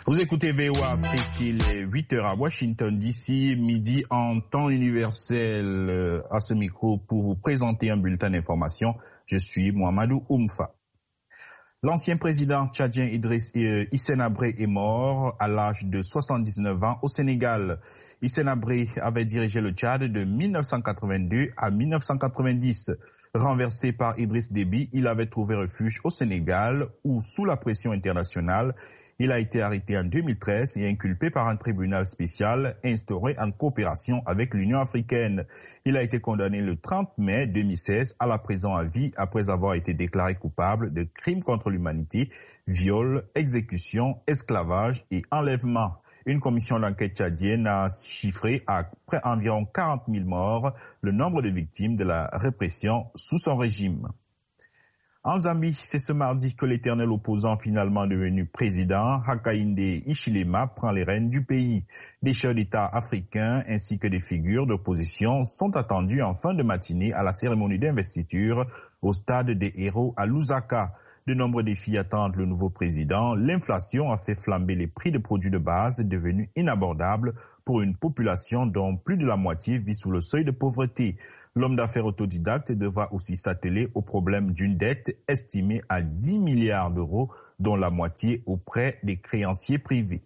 Vous écoutez VOA Afrique, il est 8h à Washington DC, midi en temps universel à ce micro pour vous présenter un bulletin d'information. Je suis Mohamedou Oumfa. L'ancien président tchadien Idriss Hissène Habré est mort à l'âge de 79 ans au Sénégal. Hissène Habré avait dirigé le Tchad de 1982 à 1990. Renversé par Idriss Déby, il avait trouvé refuge au Sénégal où, sous la pression internationale, il a été arrêté en 2013 et inculpé par un tribunal spécial instauré en coopération avec l'Union africaine. Il a été condamné le 30 mai 2016 à la prison à vie après avoir été déclaré coupable de crimes contre l'humanité, viol, exécution, esclavage et enlèvement. Une commission d'enquête tchadienne a chiffré à près environ 40 000 morts le nombre de victimes de la répression sous son régime. En Zambie, c'est ce mardi que l'éternel opposant finalement devenu président, Hakainde Hichilema, prend les rênes du pays. Des chefs d'État africains ainsi que des figures d'opposition sont attendus en fin de matinée à la cérémonie d'investiture au stade des Héros à Lusaka. De nombreux défis attendent le nouveau président. L'inflation a fait flamber les prix de produits de base devenus inabordables pour une population dont plus de la moitié vit sous le seuil de pauvreté. L'homme d'affaires autodidacte devra aussi s'atteler au problème d'une dette estimée à 10 milliards d'euros, dont la moitié auprès des créanciers privés.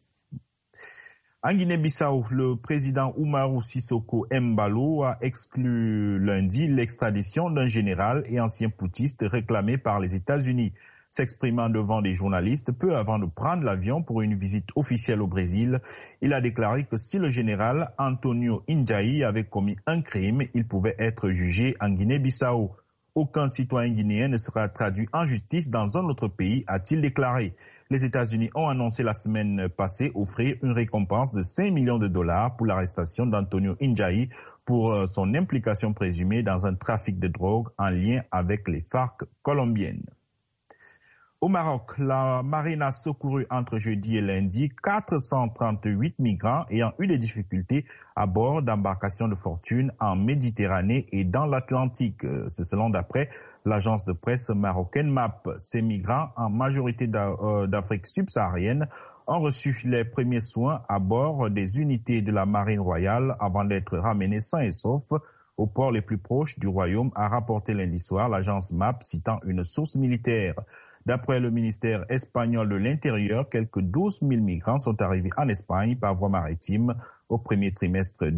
En Guinée-Bissau, le président Umaru Sissoko Embalo a exclu lundi l'extradition d'un général et ancien putschiste réclamé par les États-Unis. S'exprimant devant des journalistes peu avant de prendre l'avion pour une visite officielle au Brésil, il a déclaré que si le général Antonio Injaï avait commis un crime, il pouvait être jugé en Guinée-Bissau. Aucun citoyen guinéen ne sera traduit en justice dans un autre pays, a-t-il déclaré. Les États-Unis ont annoncé la semaine passée offrir une récompense de 5 millions de dollars pour l'arrestation d'Antonio Injaï pour son implication présumée dans un trafic de drogue en lien avec les FARC colombiennes. Au Maroc, la marine a secouru entre jeudi et lundi 438 migrants ayant eu des difficultés à bord d'embarcations de fortune en Méditerranée et dans l'Atlantique. C'est selon d'après l'agence de presse marocaine MAP. Ces migrants, en majorité d'Afrique subsaharienne, ont reçu les premiers soins à bord des unités de la marine royale avant d'être ramenés sains et saufs aux ports les plus proches du royaume, a rapporté lundi soir l'agence MAP citant une source militaire. D'après le ministère espagnol de l'Intérieur, quelques 12 000 migrants sont arrivés en Espagne par voie maritime au premier semestre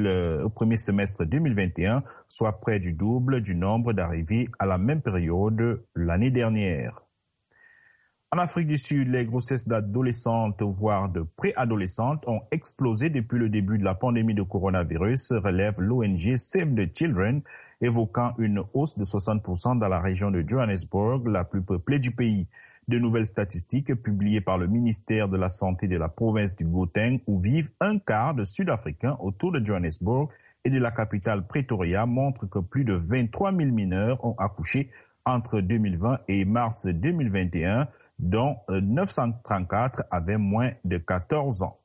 2021, soit près du double du nombre d'arrivées à la même période l'année dernière. En Afrique du Sud, les grossesses d'adolescentes, voire de préadolescentes, ont explosé depuis le début de la pandémie de coronavirus, relève l'ONG Save the Children, évoquant une hausse de 60% dans la région de Johannesburg, la plus peuplée du pays. De nouvelles statistiques publiées par le ministère de la Santé de la province du Gauteng, où vivent un quart de Sud-Africains autour de Johannesburg et de la capitale Pretoria, montrent que plus de 23 000 mineurs ont accouché entre 2020 et mars 2021, dont 934 avaient moins de 14 ans.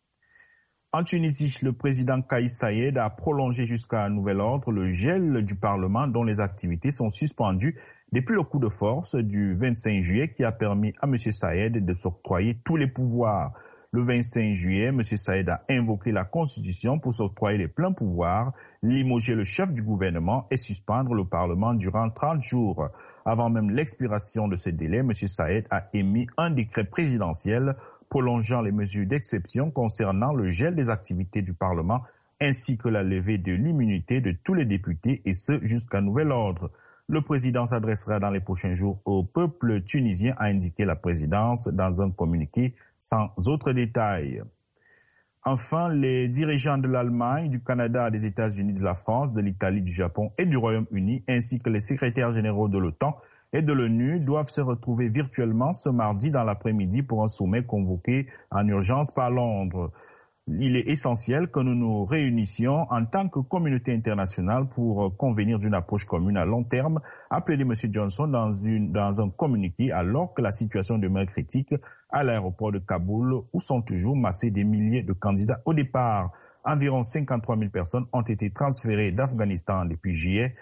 En Tunisie, le président Kais Saied a prolongé jusqu'à nouvel ordre le gel du Parlement dont les activités sont suspendues depuis le coup de force du 25 juillet qui a permis à M. Saied de s'octroyer tous les pouvoirs. Le 25 juillet, M. Saied a invoqué la Constitution pour s'octroyer les pleins pouvoirs, limoger le chef du gouvernement et suspendre le Parlement durant 30 jours. Avant même l'expiration de ce délai, M. Saied a émis un décret présidentiel prolongeant les mesures d'exception concernant le gel des activités du Parlement ainsi que la levée de l'immunité de tous les députés et ce jusqu'à nouvel ordre. Le président s'adressera dans les prochains jours au peuple tunisien, a indiqué la présidence dans un communiqué sans autres détails. Enfin, les dirigeants de l'Allemagne, du Canada, des États-Unis, de la France, de l'Italie, du Japon et du Royaume-Uni, ainsi que les secrétaires généraux de l'OTAN et de l'ONU doivent se retrouver virtuellement ce mardi dans l'après-midi pour un sommet convoqué en urgence par Londres. Il est essentiel que nous nous réunissions en tant que communauté internationale pour convenir d'une approche commune à long terme, a appelé M. Johnson dans un communiqué alors que la situation demeure critique à l'aéroport de Kaboul où sont toujours massés des milliers de candidats au départ. Environ 53 000 personnes ont été transférées d'Afghanistan depuis juillet,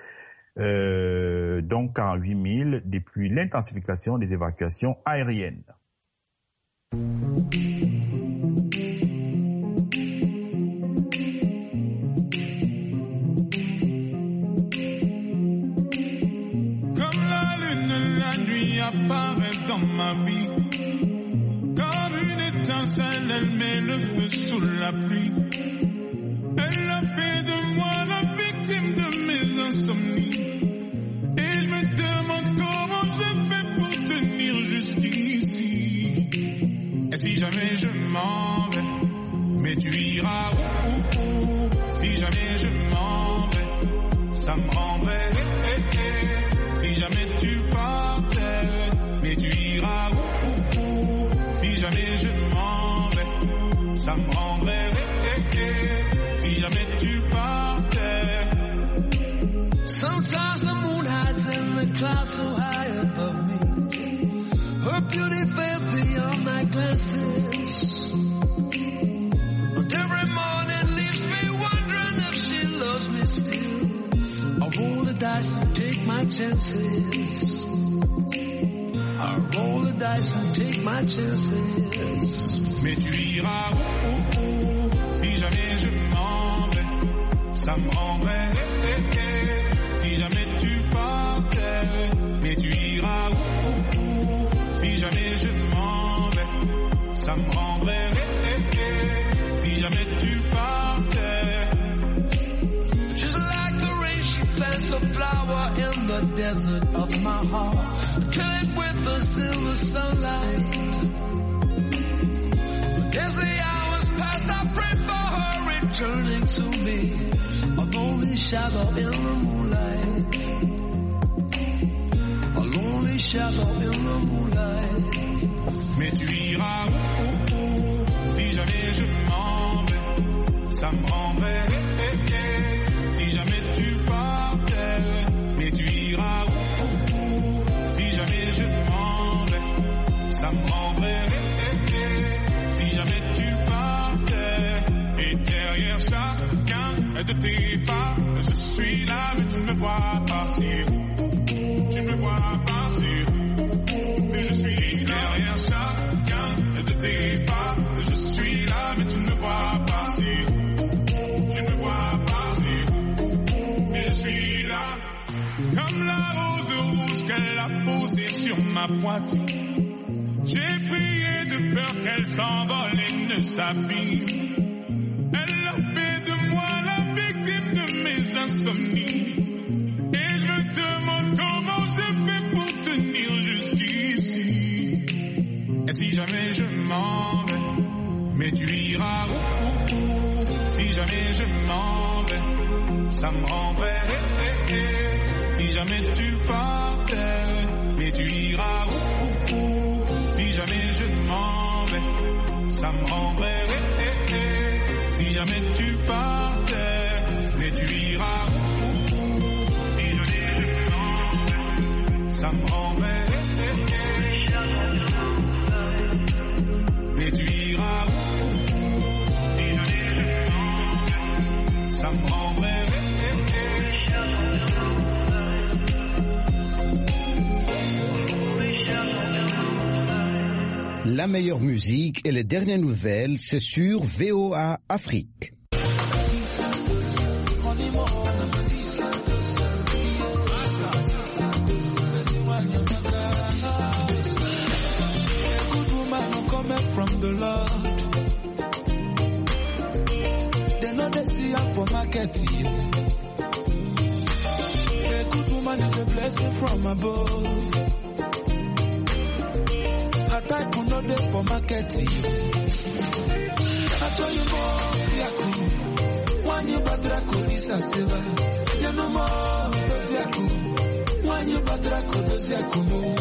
donc 48 000 depuis l'intensification des évacuations aériennes. Apparaît dans ma vie comme une étincelle, elle met le feu sous la pluie. Elle a fait de moi la victime de mes insomnies. Et je me demande comment je fais pour tenir jusqu'ici. Et si jamais je m'en vais, mais tu iras où? Si jamais je m'en vais, ça me rendrait. Si jamais tu partais, mais tu iras où? Si jamais je m'en vais, ça me rendrait. Si jamais tu partais. Sometimes the moon hides in the clouds so high above me. Her beauty fell beyond my glances. And every morning leaves me wondering if she loves me still. I roll the dice and take my chances. I roll the dice and take my chances. Mais tu iras où? Si jamais je m'en vais, ça me rendrait. Si jamais tu partais, mais tu iras où? Si jamais je m'en vais, ça me rendrait. Si jamais tu partais. Just like the rain, she plants a flower in the desert of my heart. Kill it with the silver sunlight. As the hours pass, I pray for her returning to me. A lonely shadow in the moonlight. A lonely shadow in the moonlight. Mais tu iras où? Si jamais je m'en vais, ça me rendrait. Si jamais tu partais, mais tu iras où? Si jamais je m'en vais, ça me rendrait. Si jamais tu partais, et derrière chacun de tes pas, je suis là, mais tu ne me vois pas. C'est tu me vois pas. C'est mais je suis derrière chacun de tes pas. Je suis là, mais tu ne me vois pas. C'est tu me vois pas. C'est mais je suis là, comme la rose rouge qu'elle a posée sur ma poitrine. J'ai prié de peur qu'elle s'envole et ne s'abîme. Elle a fait de moi la victime de mes insomnies. Et je me demande comment je fais pour tenir jusqu'ici. Et si jamais je m'en vais, mais tu iras où? Si jamais je m'en vais, ça me rendrait. Si jamais tu partais, mais tu iras où? Si jamais je m'en vais, ça me rendrait. Si jamais tu partais, mais tu iras où? Si jamais je m'en vais, ça me rendrait. Mais tu iras où? Si jamais je m'en vais, ça me rendrait. La meilleure musique et les dernières nouvelles, c'est sur VOA Afrique. From the Lord, they know they see her for market. A good woman is a blessing from above. A type will not there for market. I tell you more, Yaku. One you batrako Lisa Silva. You know more, Yaku. One you batrako Yaku.